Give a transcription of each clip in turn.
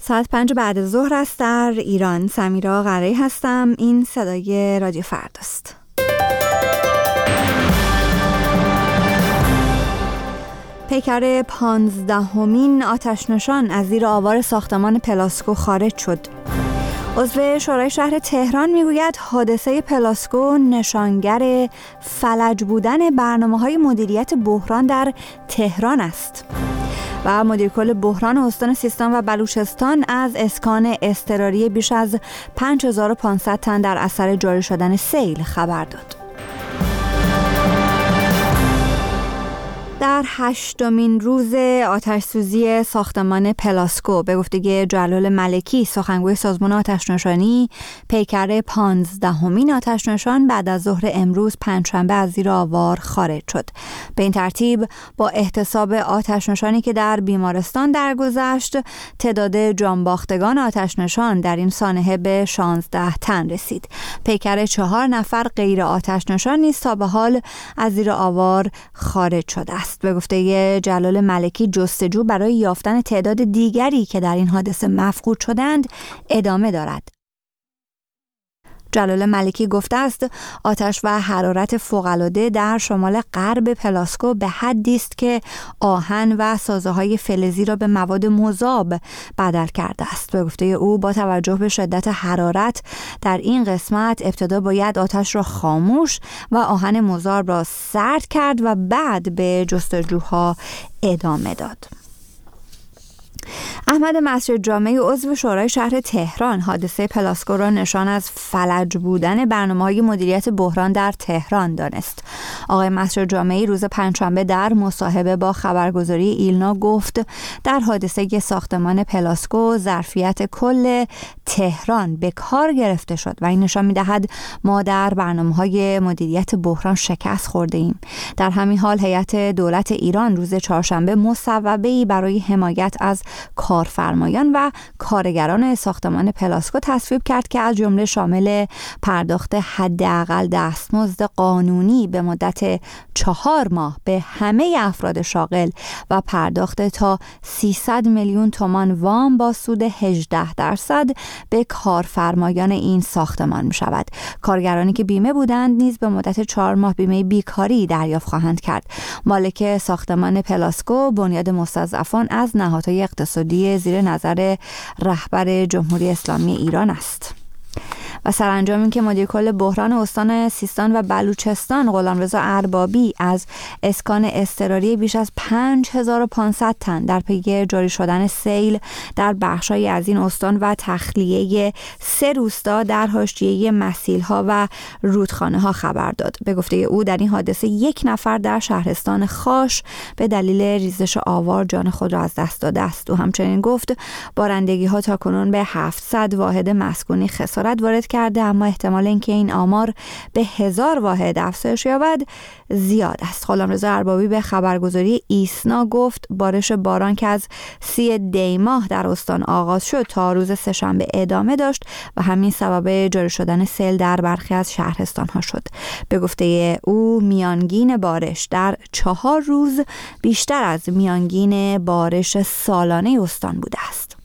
ساعت 5 بعد از ظهر است در ایران. سمیرا قره‌ای هستم. این صدای رادیو فرداست. پیکر 15مین آتش‌نشان از زیر آوار ساختمان پلاسکو خارج شد. عضو شورای شهر تهران میگوید حادثه پلاسکو نشانگر فلج بودن برنامه‌های مدیریت بحران در تهران است. و مدیر کل بحران استان سیستان و بلوچستان از اسکان اضطراری بیش از 5500 تن در اثر جاری شدن سیل خبر داد. در 8مین روز آتش‌سوزی ساختمان پلاسکو به گفته جلال ملکی سخنگوی سازمان آتش‌نشانی، پیکر 15مین آتش‌نشان بعد از ظهر امروز پنجشنبه از زیر آوار خارج شد. به این ترتیب با احتساب آتش‌نشانی که در بیمارستان درگذشت، تعداد جانباختگان آتش‌نشان در این سانحه به 16 تن رسید. پیکر 4 نفر غیر آتش‌نشان نیز تا به حال از زیر آوار خارج شده است. به گفته جلال ملکی جستجو برای یافتن تعداد دیگری که در این حادثه مفقود شدند ادامه دارد. جلال ملکی گفته است آتش و حرارت فوق‌العاده در شمال غرب پلاسکو به حدی است که آهن و سازه‌های فلزی را به مواد مذاب بدل کرده است. به گفته او با توجه به شدت حرارت در این قسمت ابتدا باید آتش را خاموش و آهن مذاب را سرد کرد و بعد به جستجوها ادامه داد. احمد مسجد جامعی عضو شورای شهر تهران حادثه پلاسکو را نشان از فلج بودن برنامه‌های مدیریت بحران در تهران دانست. آقای مسجد جامعی روز پنجشنبه در مصاحبه با خبرگزاری ایلنا گفت در حادثه ساختمان پلاسکو ظرفیت کل تهران به کار گرفته شد و این نشان می‌دهد ما در برنامه‌های مدیریت بحران شکست خورده‌ایم. در همین حال هیئت دولت ایران روز چهارشنبه مصوبه‌ای برای حمایت از کارفرمایان و کارگران ساختمان پلاسکو تصویب کرد که از جمله شامل پرداخت حداقل دستمزد قانونی به مدت 4 ماه به همه افراد شاغل و پرداخت تا 300 میلیون تومان وام با سود 18% به کارفرمایان این ساختمان می شود. کارگرانی که بیمه بودند نیز به مدت 4 ماه بیمه بیکاری دریافت خواهند کرد. مالک ساختمان پلاسکو بنیاد مستضعفان از نهادهای اقتصادی زیر نظر رهبر جمهوری اسلامی ایران است. و سرانجام این که مدیر کل بحران استان سیستان و بلوچستان غلامرضا اربابی از اسکان اضطراری بیش از 5500 تن در پی جاری شدن سیل در بخش‌های از این استان و تخلیه 3 روستا در حاشیه مسیل‌ها و رودخانه‌ها خبر داد. به گفته او در این حادثه 1 نفر در شهرستان خاش به دلیل ریزش آوار جان خود را از دست داده است. او همچنین گفت بارندگی‌ها تاکنون به 700 واحد مسکونی خسارت وارد کرده، اما احتمال اینکه این آمار به 1000 واحد افزایش یابد زیاد است. غلامرضا اربابی به خبرگزاری ایسنا گفت بارش باران که از 30 دی ماه در استان آغاز شد تا روز سه‌شنبه ادامه داشت و همین سبب جاری شدن سیل در برخی از شهرستان‌ها شد. به گفته او میانگین بارش در 4 روز بیشتر از میانگین بارش سالانه استان بوده است.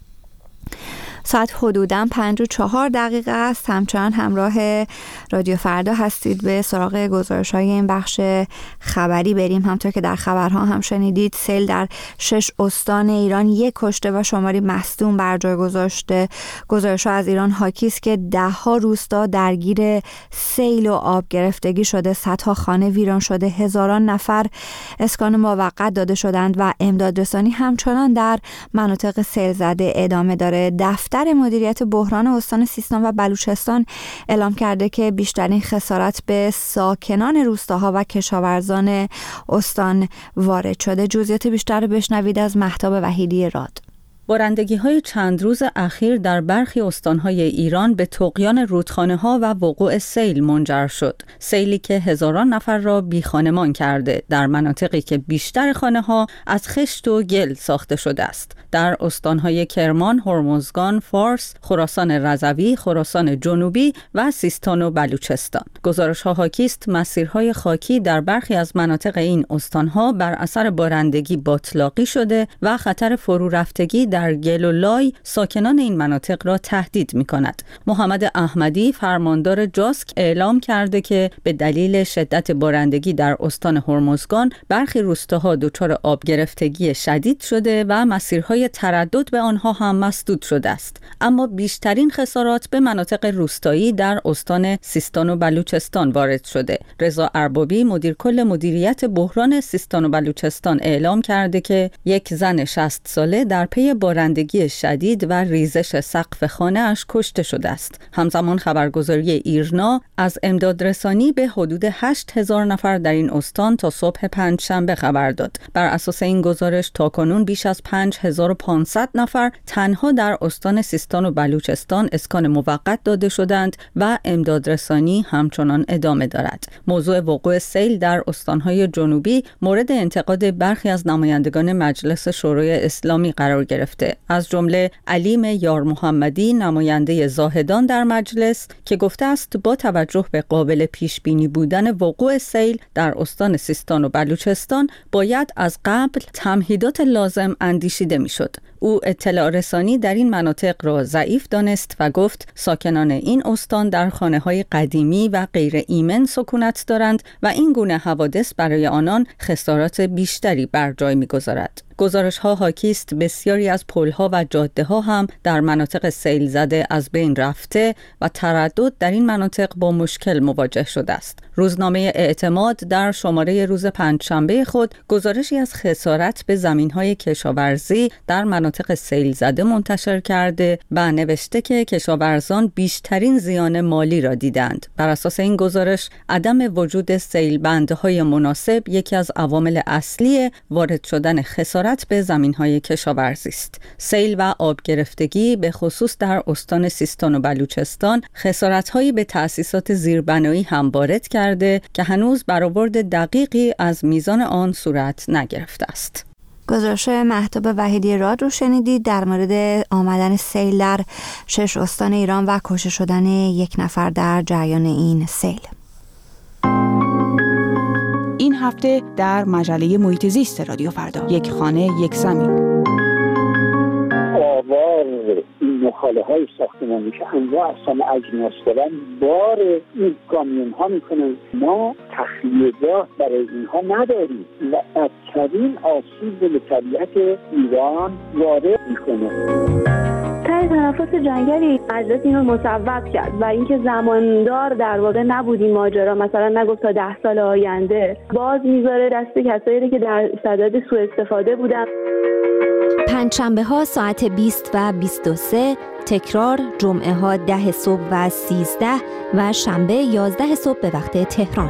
ساعت حدوداً 5:04 است. همچنان همراه رادیو فردا هستید. به سراغ گزارش‌های این بخش خبری بریم. همطور که در خبرها هم شنیدید سیل در 6 استان ایران 1 کشته و شماری مصدوم بر جای گذاشته. گزارش‌ها از ایران حاکی است که 10 روستا درگیر سیل و آب گرفتگی شده، صدها خانه ویران شده، هزاران نفر اسکان موقت داده شدند و امدادرسانی همچنان در مناطق سیل زده ادامه داره. دفتر مدیریت بحران استان سیستان و بلوچستان اعلام کرده که بیشترین خسارت به ساکنان روستاها و کشاورزان استان وارد شده. جزئیات بیشتر بشنوید از مهتاب وحیدی راد. بارندگی‌های چند روز اخیر در برخی استان‌های ایران به طغیان رودخانه‌ها و وقوع سیل منجر شد. سیلی که هزاران نفر را بی‌خانمان کرده در مناطقی که بیشتر خانه‌ها از خشت و گل ساخته شده است. در استان‌های کرمان، هرمزگان، فارس، خراسان رضوی، خراسان جنوبی و سیستان و بلوچستان. گزارش‌ها حاکی است مسیرهای خاکی در برخی از مناطق این استان‌ها بر اثر بارندگی باتلاقی شده و خطر فرو رفتگی در گل و لای ساکنان این مناطق را تهدید می‌کند. محمد احمدی فرماندار جاسک اعلام کرده که به دلیل شدت بارندگی در استان هرمزگان برخی روستاها دچار آب گرفتگی شدید شده و مسیرهای تردد به آنها هم مسدود شده است. اما بیشترین خسارات به مناطق روستایی در استان سیستان و بلوچستان وارد شده. رضا اربابی مدیر کل مدیریت بحران سیستان و بلوچستان اعلام کرده که یک زن 60 ساله در پی بارندگی شدید و ریزش سقف خانه‌اش کشته شده است. همزمان خبرگزاری ایرنا از امدادرسانی به حدود 8000 نفر در این استان تا صبح پنجشنبه خبر داد. بر اساس این گزارش تاکنون بیش از 5500 نفر تنها در استان سیستان و بلوچستان اسکان موقت داده شدند و امدادرسانی همچنان ادامه دارد. موضوع وقوع سیل در استانهای جنوبی مورد انتقاد برخی از نمایندگان مجلس شورای اسلامی قرار گرفته، از جمله علیم یار محمدی نماینده زاهدان در مجلس که گفته است با توجه به قابل پیش بینی بودن وقوع سیل در استان سیستان و بلوچستان باید از قبل تمهیدات لازم اندیشیده میشد. او اطلاع رسانی در این مناطق را ضعیف دانست و گفت ساکنان این استان در خانه‌های قدیمی و غیر ایمن سکونت دارند و این گونه حوادث برای آنان خسارات بیشتری بر جای می‌گذارد. گزارش‌ها حاکی است بسیاری از پل‌ها و جاده‌ها هم در مناطق سیل زده از بین رفته و تردد در این مناطق با مشکل مواجه شده است. روزنامه اعتماد در شماره روز پنجشنبه خود گزارشی از خسارت به زمین‌های کشاورزی در مناطق سیل زده منتشر کرده و نوشته که کشاورزان بیشترین زیان مالی را دیدند. بر اساس این گزارش عدم وجود سیلبندهای مناسب یکی از عوامل اصلی وارد شدن خسارت به زمین‌های کشاورزی است. سیل و آب گرفتگی به خصوص در استان سیستان و بلوچستان خسارت‌هایی به تأسیسات زیربنایی هم وارد کرده که هنوز برآورد دقیقی از میزان آن صورت نگرفته است. گزارش مهتاب وحیدی راد رو شنیدید در مورد آمدن سیل در 6 استان ایران و کشته شدن 1 نفر در جریان این سیل. این هفته در مجله محیط زیست رادیو فردا، یک خانه یک زمین. آوار این مخاله‌های ساختمانی که انواع اقسام اجناس دارن بار این کامیون ها میکنن. ما تخلیه‌گاه برای اینها نداریم و بدترین آسیب به طبیعت ایران وارد میکنه. تنفس جنگلی مجلس اینو مصوب کرد و اینکه زماندار در واقع نبود این ماجرا، مثلا نگفت تا 10 سال آینده، باز میذاره دست کسایی که در صدد سوء استفاده بودن. پنجشنبه ها ساعت 20 و 23، تکرار جمعه ها 10 صبح و 13 و شنبه 11 صبح به وقت تهران.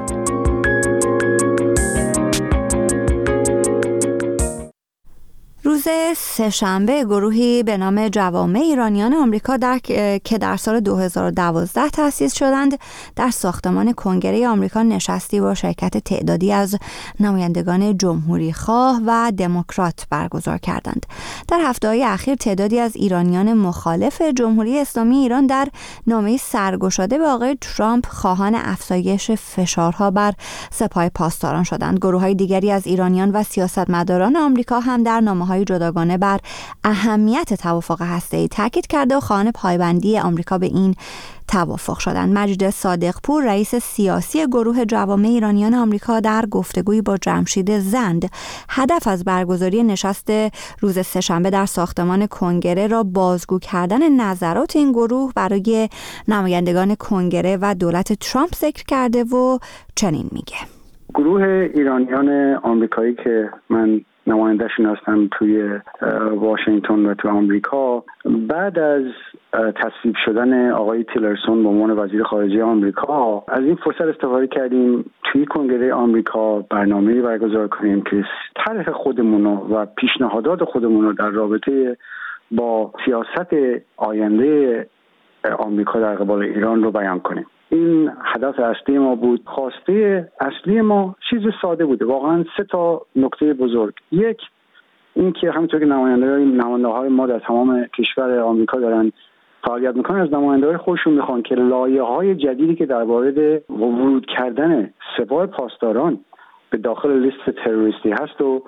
روز سه‌شنبه گروهی به نام جوامع ایرانیان آمریکا که در سال 2012 تأسیس شدند در ساختمان کنگره آمریکا نشستی با شرکت تعدادی از نمایندگان جمهوری خواه و دموکرات برگزار کردند. در هفته‌های اخیر تعدادی از ایرانیان مخالف جمهوری اسلامی ایران در نامه‌ای سرگشاده به آقای ترامپ خواهان افزایش فشارها بر سپاه پاسداران شدند. گروه‌های دیگری از ایرانیان و سیاستمداران آمریکا هم در نامه‌های جداگانه بر اهمیت توافق هسته‌ای تاکید کرده و خواهان پایبندی آمریکا به این توافق شدند. مجید صادقپور رئیس سیاسی گروه جوامع ایرانیان آمریکا در گفتگویی با جمشید زند هدف از برگزاری نشست روز سه‌شنبه در ساختمان کنگره را بازگو کردن نظرات این گروه برای نمایندگان کنگره و دولت ترامپ ذکر کرده و چنین میگه: گروه ایرانیان آمریکایی که من نماینده‌شون هستم توی واشنگتن و توی آمریکا، بعد از تصویب شدن آقای تیلرسون به عنوان وزیر خارجه آمریکا از این فرصت استفاده کردیم توی کنگره آمریکا برنامه‌ای برگزار کنیم که طرح خودمون و پیشنهادات خودمون رو در رابطه با سیاست آینده آمریکا در قبال ایران رو بیان کنیم. این هدف اصلی ما بود. خواسته اصلی ما چیز ساده بوده، واقعا 3 نکته بزرگ. یک، این که همونطور که نماینده‌های ما در تمام کشور آمریکا دارن فعالیت میکنن، از نماینده‌های خودشون میخوان که لایه‌های جدیدی که درباره ورود کردن سپاه پاسداران به داخل لیست تروریستی هست و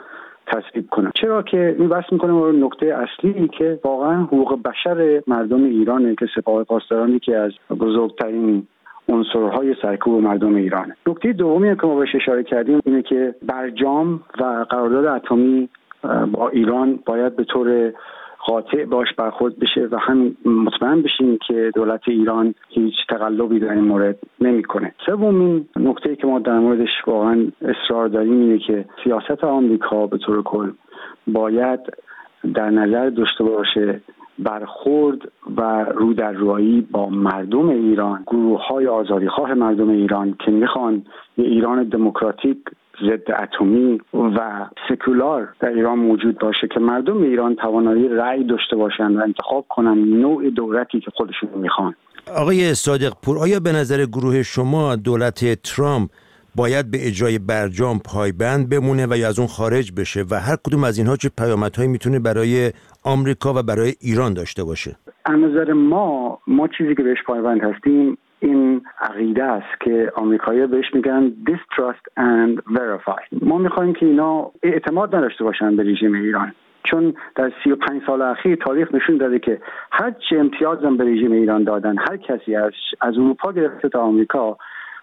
تصویب کنن. چرا که این بحث میکنه رو نکته اصلی که واقعا حقوق بشر مردم ایرانه که سپاه پاسداران که از بزرگترین عنصرهای سرکوب مردم ایرانه. نکته دومی که ما بهش اشاره کردیم اینه که برجام و قرارداد اتمی با ایران باید به طور قاطع باش برخورد بشه و هم مطمئن بشیم که دولت ایران هیچ تقلبی در این مورد نمیکنه. سومین نکته‌ای که ما در موردش واقعا اصرار داریم اینه که سیاست آمریکا به طور کل باید در نظر داشته باشه برخورد و رودررویی با مردم ایران، گروه‌های آزادیخواه مردم ایران که میخوان یه ایران دموکراتیک ضد اتمی و سکولار در ایران موجود باشه که مردم ایران توانایی رأی داشته باشند و انتخاب کنن نوع دولتی که خودشون میخوان. آقای صادق پور، آیا به نظر گروه شما دولت ترامپ باید به اجرای برجام پایبند بمونه و یا از اون خارج بشه و هر کدوم از اینها چه پیامدهایی میتونه برای آمریکا و برای ایران داشته باشه؟ از نظر ما چیزی که بهش پایبند هستیم این عقیده است که آمریکایی‌ها بهش میگن distrust and verify. ما میخوایم که اینا اعتماد نداشته باشن به رژیم ایران، چون در 35 سال اخیر تاریخ نشون داده که هر چه امتیاز هم به رژیم ایران دادن، هر کسی از اروپا گرفته تا آمریکا،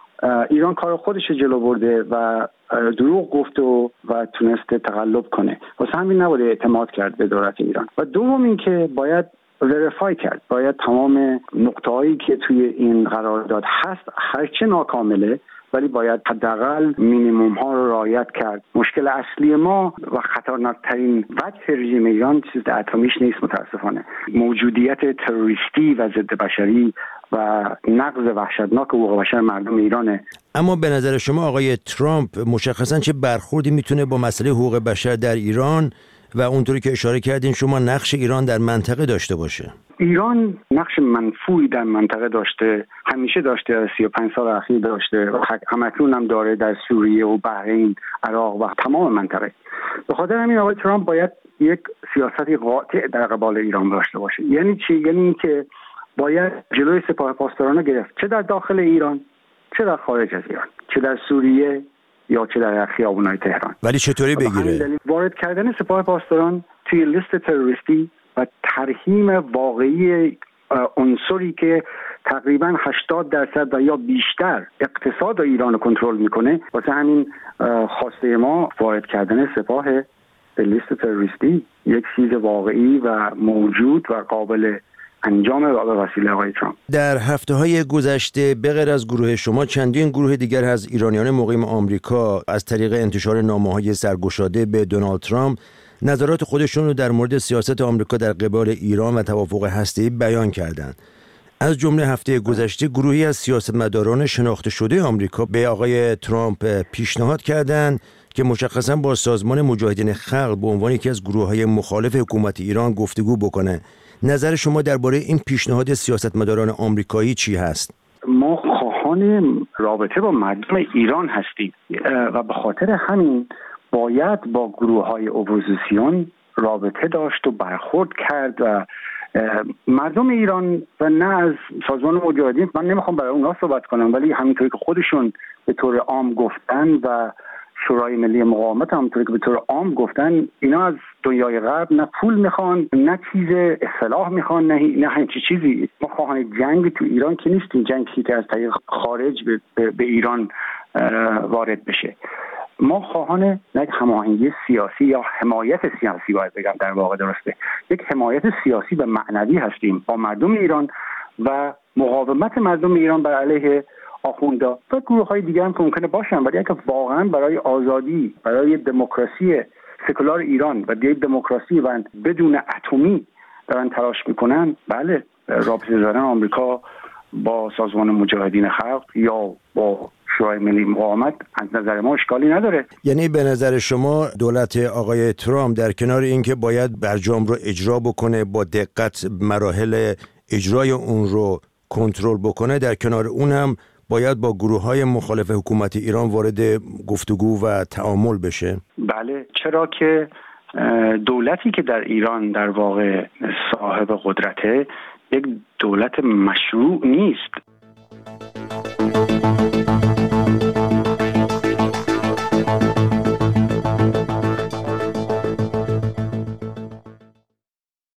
ایران کار خودش جلو برده و دروغ گفت و تونسته تقلب کنه. واسه همین نباید اعتماد کرد به دولت ایران. و دوم این که باید وریفای کرد، باید تمام نقطه‌هایی که توی این قرارداد هست هرچه ناکامله ولی باید حداقل مینیمم ها رو رعایت کرد. مشکل اصلی ما و خطرناکترین وجه رژیم ایران چیز اتمیش نیست متاسفانه، موجودیت تروریستی و ضد بشری و نقض وحشتناک حقوق بشر مردم ایرانه. اما به نظر شما آقای ترامپ مشخصاً چه برخوردی میتونه با مسئله حقوق بشر در ایران و اونطوری که اشاره کردین شما نقش ایران در منطقه داشته باشه؟ ایران نقش منفوعی در منطقه داشته، همیشه داشته، از 35 سال اخیر داشته و همکنون هم داره در سوریه و بحرین، عراق و تمام منطقه. به خاطر همین آقای ترامپ باید یک سیاستی قاطع در قبال ایران داشته باشه. یعنی چی؟ یعنی اینکه باید جلوی سپاه پاسداران گرفت، چه در داخل ایران چه در خارج از ایران، چه در سوریه یا چه در خیابان‌های تهران. ولی چطوری بگیره؟ وارد کردن سپاه پاسداران توی لیست تروریستی و ترحیم واقعی عنصری که تقریباً 80% و یا بیشتر اقتصاد ایران رو کنترل میکنه، واسه همین خواسته ما وارد کردن سپاه به لیست تروریستی یک چیز واقعی و موجود و قابل انجام به وسیله آقای ترامپ. در هفته‌های گذشته به غیر از گروه شما چندین گروه دیگر از ایرانیان مقیم آمریکا از طریق انتشار نامه‌های سرگشاده به دونالد ترامپ نظرات خودشون رو در مورد سیاست آمریکا در قبال ایران و توافق هسته‌ای بیان کردند. از جمله هفته گذشته گروهی از سیاستمداران شناخته شده آمریکا به آقای ترامپ پیشنهاد کردند که مشخصاً با سازمان مجاهدین خلق به عنوان یکی از گروه‌های مخالف حکومت ایران گفتگو بکنه. نظر شما درباره این پیشنهاد سیاستمداران آمریکایی چی هست؟ ما خواهان رابطه با مردم ایران هستیم و به خاطر همین باید با گروه‌های اپوزیسیون رابطه داشت و برخورد کرد و مردم ایران و نه از سازمان مجاهدین. من نمیخوام برای اونها صحبت کنم، ولی همینطوری که خودشون به طور عام گفتن و شورای ملی مقاومت همونطوری که به طور عام گفتن، اینا از دنیای غرب نه پول میخوان نه چیز اصلاح میخوان نه همچین چیزی. ما خواهان جنگ تو ایران که نیستیم، جنگی که از طریق خارج به ایران وارد بشه. ما خواهان یک هماهنگی سیاسی یا حمایت سیاسی باید بگم، در واقع درسته، یک حمایت سیاسی و معنوی هستیم با مردم ایران و مقاومت مردم ایران بر علیه آخوندا و گروه‌های دیگه هم که ممکنه باشن، ولی اگه واقعا برای آزادی، برای دموکراسی سکولار ایران و دیگه دموکراسی و بدون اتمی دارن تلاش میکنن، بله رابطه دارن آمریکا با سازمان مجاهدین خلق یا با شورای ملی مقاومت از نظر ما اشکالی نداره. یعنی به نظر شما دولت آقای ترامپ در کنار اینکه باید برجام رو اجرا بکنه، با دقت مراحل اجرای اون رو کنترل بکنه، در کنار اون هم باید با گروه‌های مخالف حکومت ایران وارد گفتگو و تعامل بشه؟ بله، چرا که دولتی که در ایران در واقع صاحب قدرته یک دولت مشروع نیست.